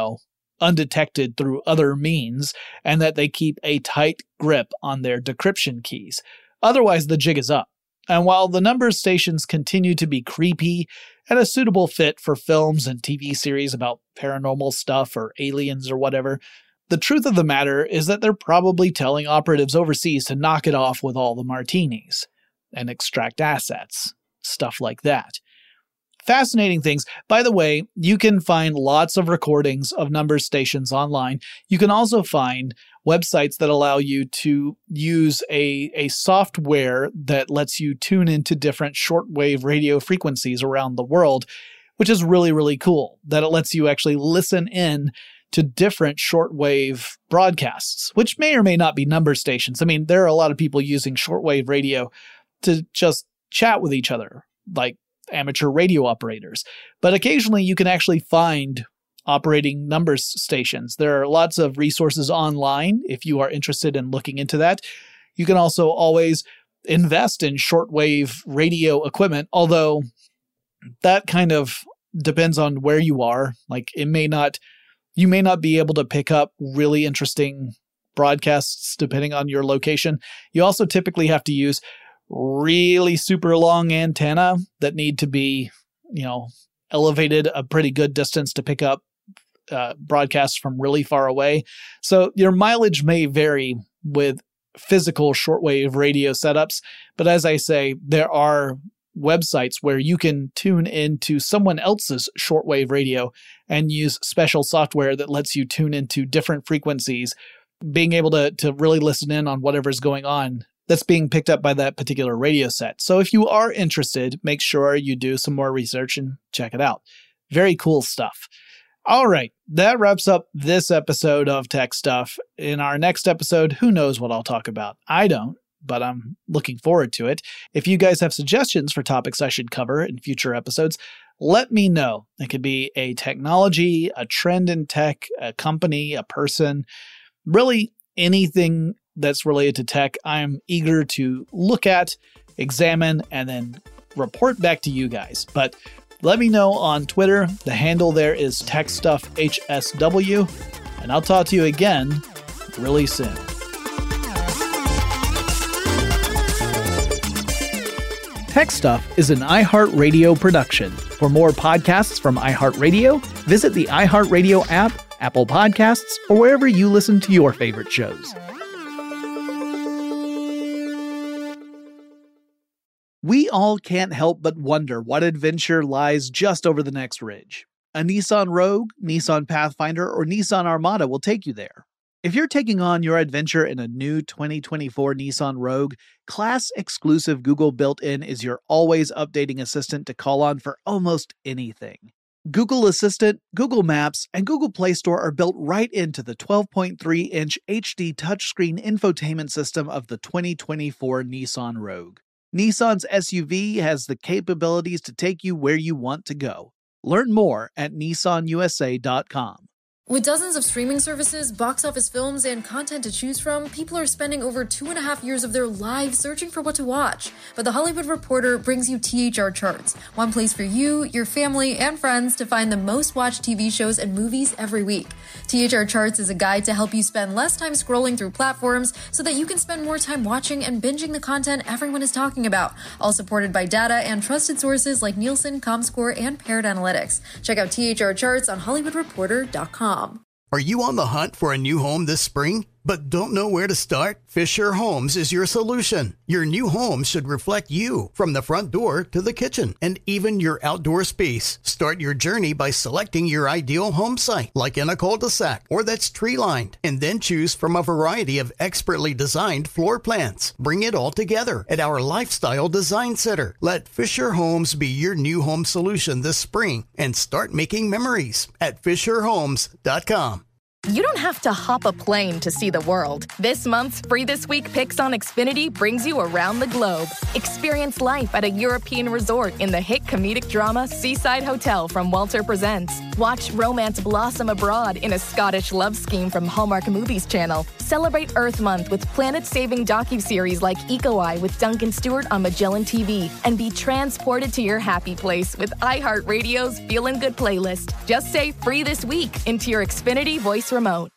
undetected through other means, and that they keep a tight grip on their decryption keys. Otherwise, the jig is up. And while the numbers stations continue to be creepy and a suitable fit for films and TV series about paranormal stuff or aliens or whatever, the truth of the matter is that they're probably telling operatives overseas to knock it off with all the martinis and extract assets, stuff like that. Fascinating things. By the way, you can find lots of recordings of numbers stations online. You can also find websites that allow you to use a software that lets you tune into different shortwave radio frequencies around the world, which is really, really cool, that it lets you actually listen in to different shortwave broadcasts, which may or may not be number stations. I mean, there are a lot of people using shortwave radio to just chat with each other, like amateur radio operators. But occasionally you can actually find operating numbers stations. There are lots of resources online if you are interested in looking into that. You can also always invest in shortwave radio equipment, although that kind of depends on where you are. Like you may not be able to pick up really interesting broadcasts depending on your location. You also typically have to use really super long antenna that need to be, elevated a pretty good distance to pick up broadcasts from really far away. So your mileage may vary with physical shortwave radio setups. But as I say, there are websites where you can tune into someone else's shortwave radio and use special software that lets you tune into different frequencies, being able to really listen in on whatever's going on that's being picked up by that particular radio set. So if you are interested, make sure you do some more research and check it out. Very cool stuff. All right, that wraps up this episode of Tech Stuff. In our next episode, who knows what I'll talk about? I don't, but I'm looking forward to it. If you guys have suggestions for topics I should cover in future episodes, let me know. It could be a technology, a trend in tech, a company, a person, really anything that's related to tech. I'm eager to look at, examine, and then report back to you guys. But let me know on Twitter. The handle there is TechStuffHSW, and I'll talk to you again really soon. Tech Stuff is an iHeartRadio production. For more podcasts from iHeartRadio, visit the iHeartRadio app, Apple Podcasts, or wherever you listen to your favorite shows. We all can't help but wonder what adventure lies just over the next ridge. A Nissan Rogue, Nissan Pathfinder, or Nissan Armada will take you there. If you're taking on your adventure in a new 2024 Nissan Rogue, class-exclusive Google built-in is your always updating assistant to call on for almost anything. Google Assistant, Google Maps, and Google Play Store are built right into the 12.3-inch HD touchscreen infotainment system of the 2024 Nissan Rogue. Nissan's SUV has the capabilities to take you where you want to go. Learn more at nissanusa.com. With dozens of streaming services, box office films, and content to choose from, people are spending over 2.5 years of their lives searching for what to watch. But The Hollywood Reporter brings you THR Charts, one place for you, your family, and friends to find the most watched TV shows and movies every week. THR Charts is a guide to help you spend less time scrolling through platforms so that you can spend more time watching and binging the content everyone is talking about, all supported by data and trusted sources like Nielsen, Comscore, and Parrot Analytics. Check out THR Charts on HollywoodReporter.com. Are you on the hunt for a new home this spring, but don't know where to start? Fisher Homes is your solution. Your new home should reflect you, from the front door to the kitchen, and even your outdoor space. Start your journey by selecting your ideal home site, like in a cul-de-sac or that's tree-lined, and then choose from a variety of expertly designed floor plans. Bring it all together at our Lifestyle Design Center. Let Fisher Homes be your new home solution this spring and start making memories at FisherHomes.com. You don't have to hop a plane to see the world. This month's Free This Week Picks on Xfinity brings you around the globe. Experience life at a European resort in the hit comedic drama Seaside Hotel from Walter Presents. Watch romance blossom abroad in a Scottish love scheme from Hallmark Movies Channel. Celebrate Earth Month with planet-saving docuseries like Eco Eye with Duncan Stewart on Magellan TV. And be transported to your happy place with iHeartRadio's Feelin' Good playlist. Just say Free This Week into your Xfinity voice remote.